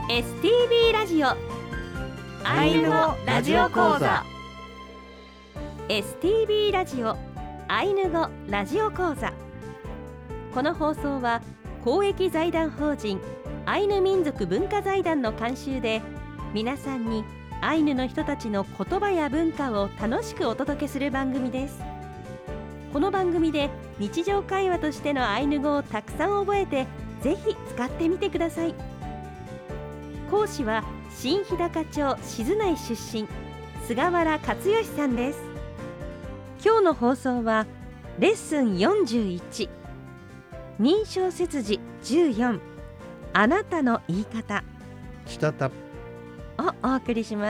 STB ラジオアイヌ語ラジオ講座 STB ラジオアイヌ語ラジオ講座。この放送は公益財団法人アイヌ民族文化財団の監修で、皆さんにアイヌの人たちの言葉や文化を楽しくお届けする番組です。この番組で日常会話としてのアイヌ語をたくさん覚えて、ぜひ使ってみてください。講師は新日高町静内出身、菅原克義さんです。今日の放送はレッスン41、認証切字14、あなたの言い方したたをお送りします。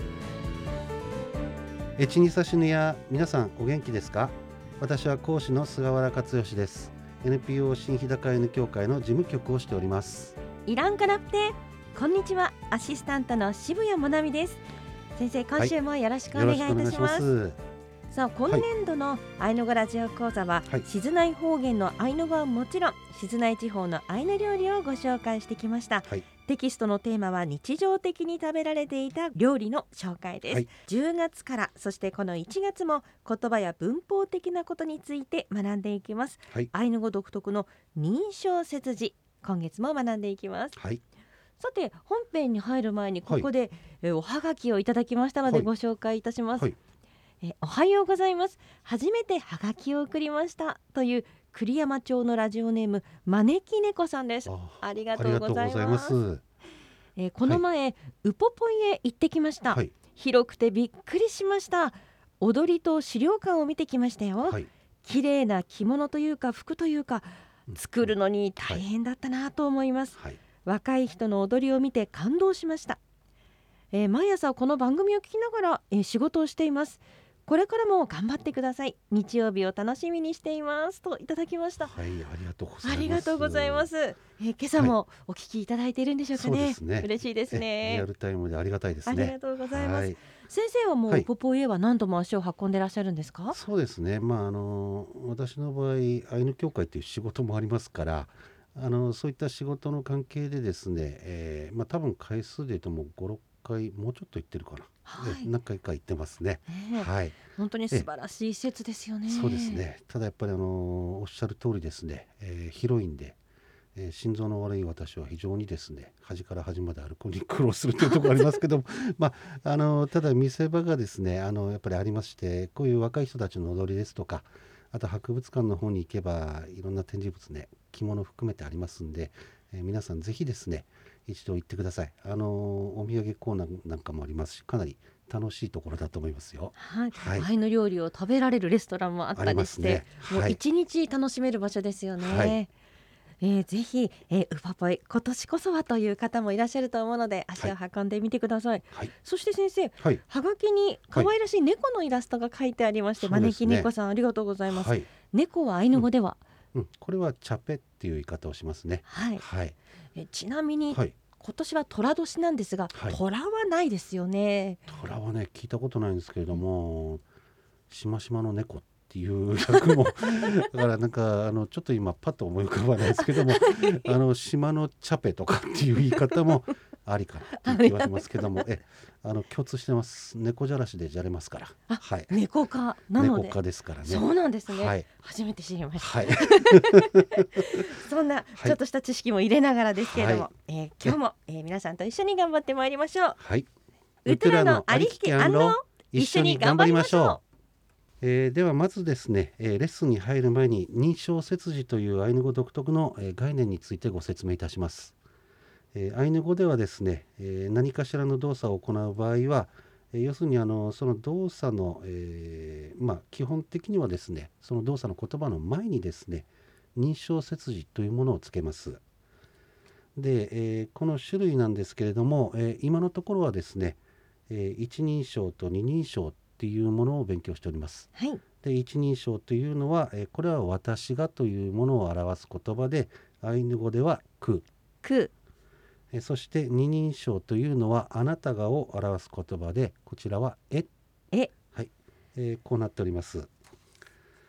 ちにさしぬや皆さんお元気ですか？私は講師の菅原克義です。 NPO 新日高 N 協会の事務局をしております。 イランカナプテ、こんにちは。アシスタントの渋谷もなみです。先生、今週もよろしくお願いいたします。さあ、今年度のアイヌ語ラジオ講座は、静内方言のアイヌ語はもちろん、静内地方のアイヌ料理をご紹介してきました。テキストのテーマは日常的に食べられていた料理の紹介です。10月から、そしてこの1月も言葉や文法的なことについて学んでいきます。アイヌ語独特の認証切字、今月も学んでいきます。さて、本編に入る前にここで、おはがきをいただきましたので、ご紹介いたします。おはようございます。初めてはがきを送りましたという栗山町のラジオネーム招き猫さんです。ありがとうございます。この前、ウポポイへ行ってきました。広くてびっくりしました。踊りと資料館を見てきましたよ。綺麗な着物というか服というか、作るのに大変だったなと思います。若い人の踊りを見て感動しました。毎朝この番組を聞きながら、仕事をしています。これからも頑張ってください。日曜日を楽しみにしていますといただきました。 ありがとうございます。 ありがとうございます。今朝もお聞きいただいているんでしょうかね。 そうですね。 嬉しいですね。 リアルタイムでありがたいですね。 ありがとうございます。先生はもうポポイへは何度も足を運んでいらっしゃるんですか？ そうですね。私の場合、アイヌ協会という仕事もありますから、そういった仕事の関係でですね、多分回数で言うともう5、6回、もうちょっと行ってるかな。何回か行ってますね。 本当に素晴らしい施設ですよね。 そうですね。ただやっぱりおっしゃる通りですね、広いんで、心臓の悪い私は非常にですね、端から端まで歩くに苦労するというところありますけどもただ見せ場がですね、やっぱりありまして、こういう若い人たちの踊りですとか、あと博物館の方に行けばいろんな展示物ね、着物含めてありますんで、皆さんぜひですね、一度行ってください。お土産コーナーなんかもありますし、かなり楽しいところだと思いますよ。 アイヌ料理を食べられるレストランもあったりして、もう一日楽しめる場所ですよね。ぜひ、ウポポイ今年こそはという方もいらっしゃると思うので、足を運んでみてください。そして先生、はがきに可愛らしい猫のイラストが書いてありまして、招き猫さんありがとうございます。猫はアイヌ語では、 これはチャペっていう言い方をしますね。 ちなみに、今年は寅年なんですが、虎はないですよね。 虎はね、聞いたことないんですけれども、しましまの猫っていう役もだからなんかちょっと今パッと思い浮かばないですけども島のチャペとかっていう言い方もありかなって言われますけども共通してます。猫じゃらしでじゃれますから。 猫科なので。 猫科ですからね。 そうなんですね。初めて知りました。そんなちょっとした知識も入れながらですけれども、今日も、皆さんと一緒に頑張ってまいりましょう。 ウトラのありきき一緒に頑張りましょう。ではまずですね、レッスンに入る前に認証切字というアイヌ語独特の、概念についてご説明いたします。アイヌ語ではですね、何かしらの動作を行う場合は、要するにその動作の、基本的にはですね、その動作の言葉の前にですね、認証切字というものをつけます。で、この種類なんですけれども、今のところはですね、一人称と二人称っていうものを勉強しております。で、一人称というのは、これは私がというものを表す言葉で、アイヌ語ではく。そして二人称というのはあなたがを表す言葉で、こちらはえ。こうなっております。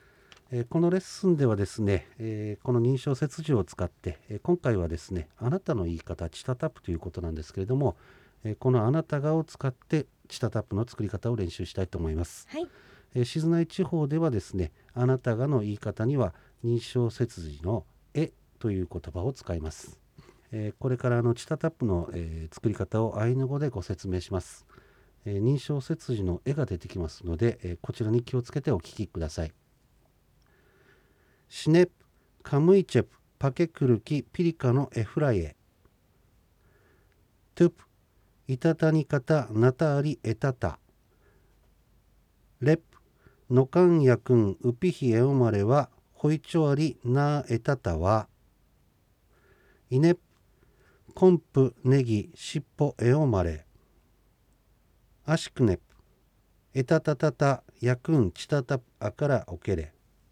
このレッスンではですね、この認証切字を使って、今回はですね、あなたの言い方、チタタップということなんですけれども、このあなたがを使ってチタタップの作り方を練習したいと思います。 はい。 静内地方ではですね、あなたがの言い方には認証切字のえという言葉を使います。これからチタタップの、作り方をアイヌ語でご説明します。認証切字の絵が出てきますので、こちらに気をつけてお聞きください。シネプ、カムイチェプ、パケクルキ、ピリカのエフライエ。トゥプ、イタタニカタ、ナタアリエタタ。レプ、ノカンヤクン、ウピヒエオマレは、ホイチョアリ、ナーエタタは。イネプ、コンプ、ネギ、シッポ、エオマレ。アシクネプ、エタタタタ、ヤクン、チタタプ、アカラ、オケレ。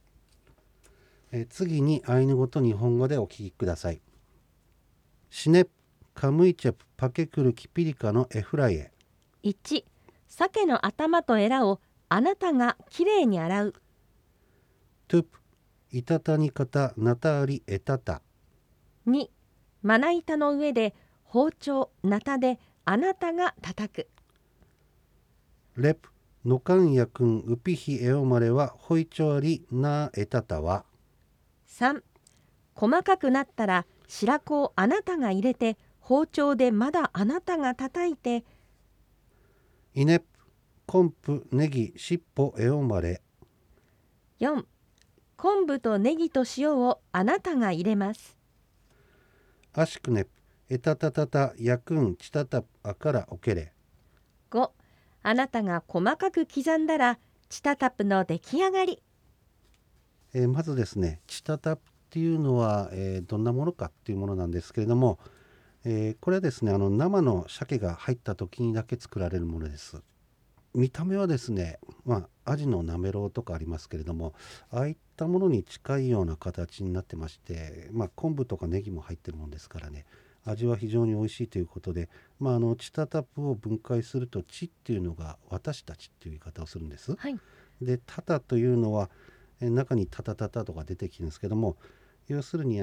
次にアイヌ語と日本語でお聞きください。シネプ、カムイチェプ、パケクルキピリカのエフライエ。 1、鮭の頭とエラをあなたがきれいに洗う。 トゥプ、イタタニカタ、ナタアリエタタ。 2、まな板の上で包丁、ナタであなたが叩く。 レプ、ノカンヤクン、ウピヒエオマレは、ホイチョアリ、ナーエタタは。 3、細かくなったら白子をあなたが入れて包丁でまだあなたが叩いて。 イネプ、コンプ、ネギ、シッポ、エオマレ。 4、昆布とネギと塩をあなたが入れます。 アシクネプ、エタタタタ、ヤクン、チタタプ、アカラ、オケレ。 5、あなたが細かく刻んだらチタタプの出来上がり。 まずですね、チタタプっていうのは、どんなものかっていうものなんですけれども、これはですね、生の鮭が入った時にだけ作られるものです。見た目はですね、アジのなめろうとかありますけれども、ああいったものに近いような形になってまして、昆布とかネギも入ってるもんですからね、味は非常に美味しいということで、チタタプを分解するとチっていうのが私たちっていう言い方をするんです。 はい。 でタタというのは中にタタタタとか出てきるんですけども、要するに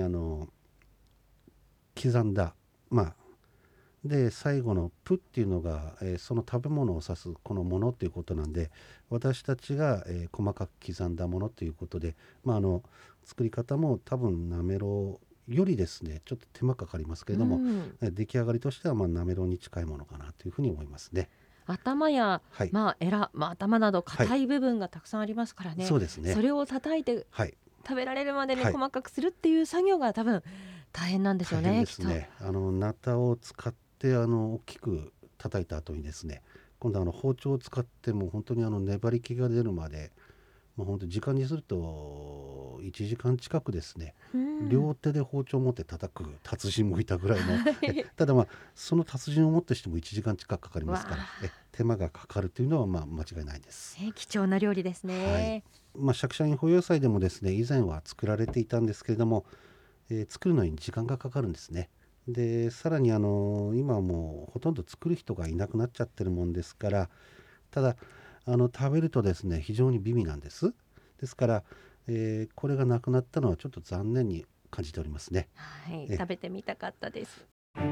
刻んだ、で最後のプっていうのが、その食べ物を指すこのものっていうことなんで、私たちが、細かく刻んだものということで、作り方も多分なめろうよりですねちょっと手間かかりますけれども、出来上がりとしてはなめろうに近いものかなというふうに思いますね。 頭や、 はい、 エラ、頭など硬い部分がたくさんありますからね、 そうですね。 それを叩いて、食べられるまでに細かくするっていう作業が多分大変なんでしょうね。 大変ですね。ナタを使って大きく叩いた後にですね、今度包丁を使っても本当に粘り気が出るまで、もう本当時間にすると1時間近くですね、両手で包丁を持って叩く達人もいたぐらいのただその達人をもってしても1時間近くかかりますから、手間がかかるというのは間違いないです。 貴重な料理ですね。 シャクシャイン保養祭でもですね以前は作られていたんですけれども、作るのに時間がかかるんですね。でさらに今はもうほとんど作る人がいなくなっちゃってるもんですから、ただ食べるとですね非常に美味なんです。ですから、これがなくなったのはちょっと残念に感じておりますね。 食べてみたかったです。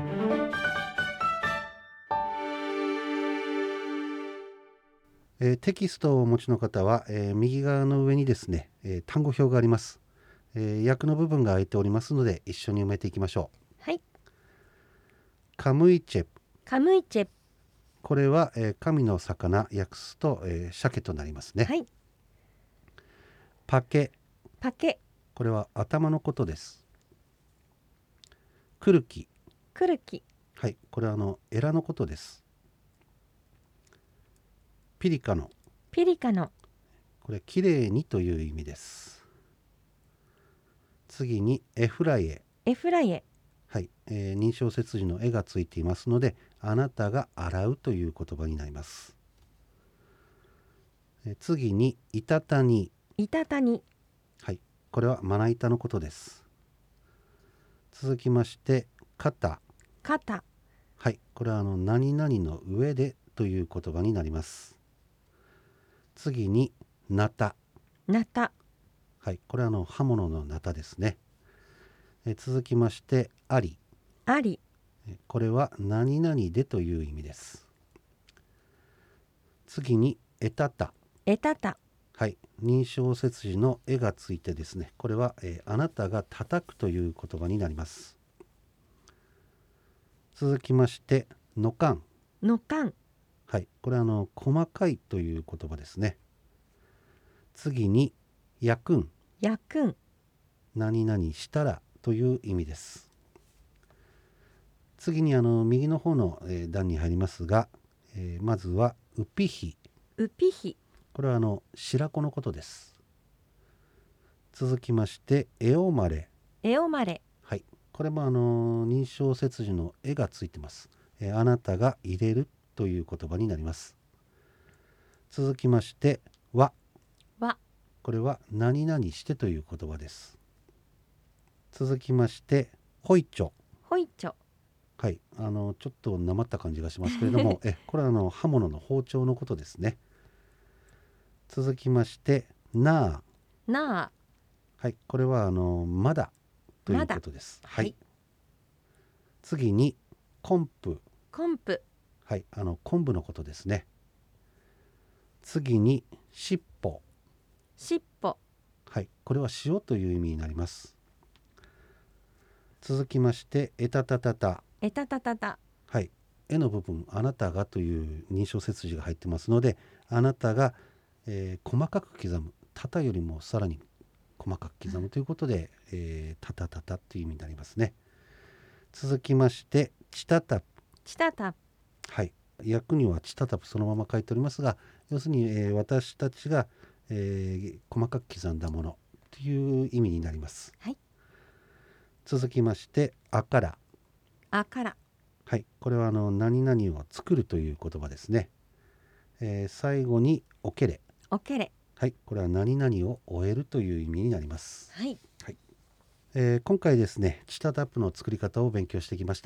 テキストをお持ちの方は、右側の上にですね、単語表があります。訳の部分が空いておりますので一緒に埋めていきましょう。 はい。 カムイチェプ。 カムイチェプ。 これは、神の魚訳すと、鮭となりますね。 はい。 パケ。 パケ。 これは頭のことです。クルキ。 クルキ。 はい、これはエラのことです。ピリカノ。 ピリカノ。 これきれいにという意味です。次にエフライエ。 エフライエ。 はい、認証切字の絵がついていますので、あなたが洗うという言葉になります。次にイタタニ。 イタタニ。 はい、これはまな板のことです。続きまして肩。 肩。 はい、これは何々の上でという言葉になります。次にナタ。 ナタ。 はい、これは刃物のナタですね。続きましてあり。 あり。 これは何々でという意味です。次にえたた。 えたた。 はい、認証切字の絵がついてですね、これは、あなたが叩くという言葉になります。続きましてのかん。 のかん。 はい、これは細かいという言葉ですね。次にやくん。 やくん。 何々したらという意味です。次に右の方の、段に入りますが、まずはうぴひ。 うぴひ。 これは白子のことです。続きましてえおまれ。 えおまれ。 はい、これも認証切字の絵がついてます。あなたが入れるという言葉になります。続きましてわ。 わ。 これは何々してという言葉です。続きましてほいちょ。 ほいちょ。 はい、ちょっとなまった感じがしますけれどもこれは刃物の包丁のことですね。続きましてなあ。 なあ。 はい、これはまだということです。はい、次に昆布。 昆布。 はい、昆布のことですね。次にしっぽ。 しっぽ。 はい、これは塩という意味になります。続きましてえたたたた。 えたたたた。 はい、絵の部分あなたがという認証切字が入ってますので、あなたが、細かく刻む、たたよりもさらに細かく刻むということで、たたたたという意味になりますね。続きましてちたたぷ。 ちたたぷ。 はい、訳にはちたたぷそのまま書いておりますが、要するに、私たちが、細かく刻んだものという意味になります。 はい、 続きましてあから。 あから。 はい、これは何々を作るという言葉ですね。最後におけれ。 おけれ。 はい、これは何々を終えるという意味になります。 はい、 はい。今回ですね、チタタップの作り方を勉強してきました。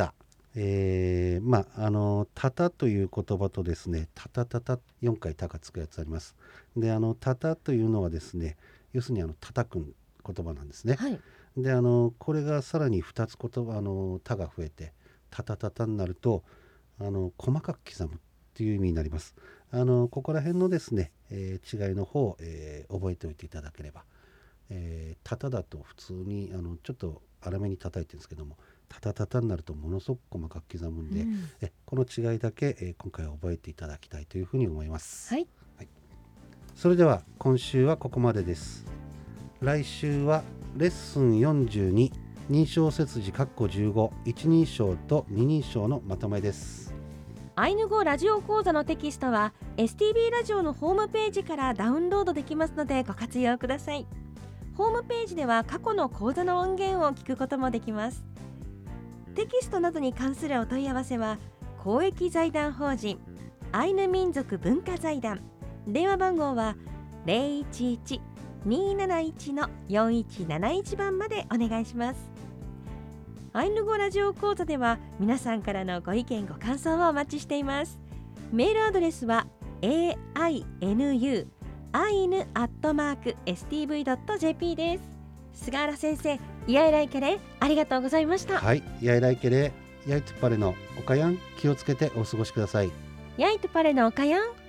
たたという言葉とですね、たたたた4回たがつくやつあります。で、たたというのはですね、要するに叩く言葉なんですね。 はい、 で、これがさらに2つ言葉たが増えてたたたたになると細かく刻むっていう意味になります。ここら辺のですね、違いの方を、覚えておいていただければ、たただと普通にちょっと粗めに叩いてるんですけども、たたたたになるとものすごく細かく刻むんで、この違いだけ、今回は覚えていただきたいというふうに思います。 はい、 はい、それでは今週はここまでです。来週はレッスン42認証切字15一人称と二人称のまとめです。 アイヌ語ラジオ講座のテキストは STB ラジオのホームページからダウンロードできますのでご活用ください。ホームページでは過去の講座の音源を聞くこともできます。テキストなどに関するお問い合わせは公益財団法人アイヌ民族文化財団、電話番号は 011-271-4171 番までお願いします。アイヌ語ラジオ講座では皆さんからのご意見ご感想をお待ちしています。メールアドレスは ainu@stv.jp です。菅原先生、イヤイライケレありがとうございました。 はい、イヤイライケレヤイトパレのおかやん気をつけてお過ごしください。 ヤイトパレのおかやん。